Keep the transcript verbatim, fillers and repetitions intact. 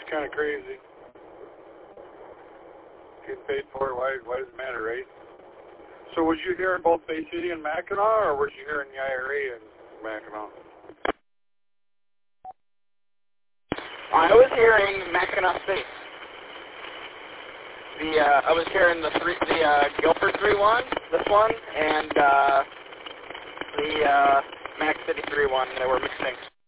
kind of crazy. Get paid for it. Why, why does it matter, right? So was you hearing both Bay City and Mackinac, or was you hearing the I R A in Mackinac? I was hearing Mackinac State. The uh, I was hearing the three, the uh, Guilford three one, this one, and uh, the uh, Mac City three one. They were mixing.